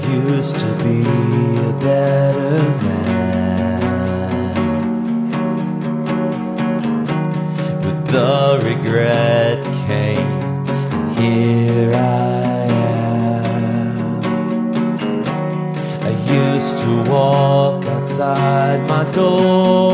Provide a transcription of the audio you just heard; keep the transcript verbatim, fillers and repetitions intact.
used to be a better man, but the regret came, and here I am. I used to walk outside my door